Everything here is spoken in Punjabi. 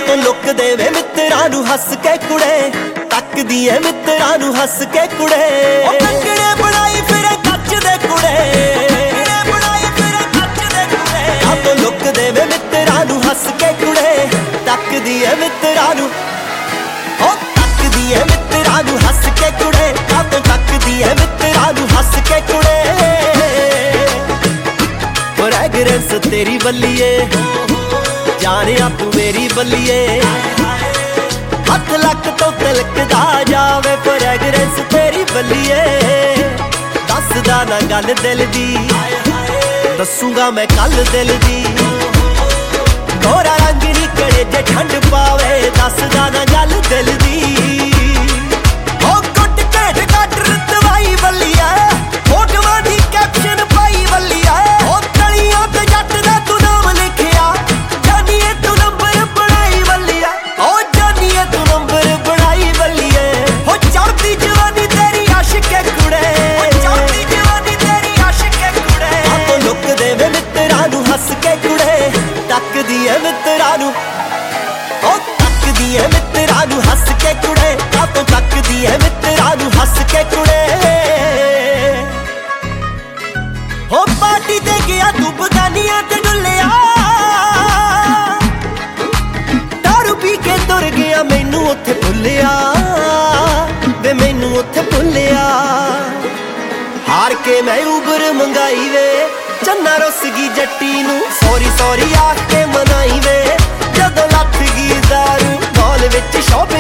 ਤੋਂ ਲੁਕਦੇ ਵੇ ਮਿੱਤਰਾਂ ਨੂੰ ਹੱਸ ਕੇ ਕੁੜੇ, ਤੱਕਦੀ ਏ ਮਿੱਤਰਾਂ ਨੂੰ ਹੱਸ ਕੇ ਕੁੜੇ। ਉਹ ਕੰਗਣੇ ਬਣਾਈ ਫਿਰੇ ਕੱਚ ਦੇ ਕੁੜੇ, ਆ ਤੋਂ ਲੁਕਦੇ ਵੇ ਮਿੱਤਰਾਂ ਨੂੰ ਹੱਸ ਕੇ ਕੁੜੇ, ਤੱਕਦੀ ਏ ਮਿੱਤਰਾਂ ਨੂੰ, ਉਹ ਤੱਕਦੀ ਏ ਮਿੱਤਰਾਂ ਨੂੰ ਹੱਸ ਕੇ ਕੁੜੇ, ਆ ਤੋਂ ਤੱਕਦੀ ਏ ਮਿੱਤਰਾਂ ਨੂੰ ਹੱਸ ਕੇ ਕੁੜੇ। ਫ੍ਰੈਗਰੈਂਸ ਤੇਰੀ ਬੱਲੀਏ, ਜਾਣਿਆ ਤੂੰ ਮੇਰੀ ਬੱਲੀਏ, ਹੱਥ ਲੱਕ ਤੋਂ ਤਿਲਕਦਾ ਜਾਵੇ ਫ੍ਰੈਗਰੈਂਸ ਤੇਰੀ ਬੱਲੀਏ। ਦੱਸਦਾ ਨਾ ਗੱਲ ਦਿਲ ਦੀ, ਦੱਸੂਗਾ ਮੈਂ ਕੱਲ ਦਿਲ ਦੀ, ਗੋਰਾ ਰੰਗ ਨੀ ਕੜੇ ਜੇ ਠੰਡ ਪਾਵੇ, ਦੱਸਦਾ ਨਾ ਗੱਲ ਦਿਲ ਦੀ। ਉਹ ਕੁੱਟ ਢੇਡ ਕੱਟ ਰਤਵਾਈ ਬੱਲੀਆ, ਫੋਟੋਆਂ ਦੀ ਕੈਪਸ਼ਨ ਪਾਈ ਬੱਲੀਆ, ਉਹ ਤਲੀਆਂ ਤੇ ਜੱਟ ਦਾ ਤੂੰ ਨਾਮ ਲਿਖਿਆ, ਜਾਨੀਏ ਤੂੰ ਨੰਬਰ ਬਣਾਈ ਬੱਲੀਆ, ਉਹ ਜਾਨੀਏ ਤੂੰ ਨੰਬਰ ਬਣਾਈ ਬੱਲੀਏ। ਹੋ ਚੜਦੀ ਜਵਾਨੀ ਤੇਰੀ ਆਸ਼ਿਕੇ ਕੁੜੇ, ਚੜਦੀ ਜਵਾਨੀ ਤੇਰੀ ਆਸ਼ਿਕੇ ਕੁੜੇ। ਆ ਤੋਂ ਲੁਕਦੇ ਵੇ ਮਿੱਤਰਾਂ ਨੂੰ ਹੱਸ ਕੇ ਕੁੜੇ, ਤੱਕਦੀ ਏ ਮਿੱਤਰਾਂ ਨੂੰ, ਉਹ ਤੱਕਦੀ ਏ ਮਿੱਤਰਾਂ ਨੂੰ ਹੱਸ ਕੇ ਕੁੜੇ, ਆ ਤੋਂ ਤੱਕਦੀ ਏ ਮਿੱਤਰਾਂ ਨੂੰ ਹੱਸ ਕੇ ਕੁੜੇ। ਹੋ ਪਾਰਟੀ ਤੇ ਗਿਆ ਤੂੰ ਬਗਾਨੀਆਂ ਤੇ ਡੁੱਲਿਆ, ਦਾਰੂ ਪੀ ਕੇ ਤੁਰ ਗਿਆ ਮੈਨੂੰ ਉੱਥੇ ਭੁੱਲਿਆ ਵੇ, ਮੈਨੂੰ ਉੱਥੇ ਭੁੱਲਿਆ। ਹਾਰ ਕੇ ਮੈਂ ਉਬਰ ਮੰਗਾਈ ਵੇ, ਚੰਨਾ ਰੁੱਸ ਗਈ ਜੱਟੀ ਨੂੰ ਸੌਰੀ ਸੌਰੀ ਆਖ ਕੇ ਮਨਾਈ ਵੇ, ਜਦੋਂ ਲੱਥ ਗਈ ਦਾਰੂ ਬਾਲ ਵਿੱਚ ਸ਼ੋਭੇ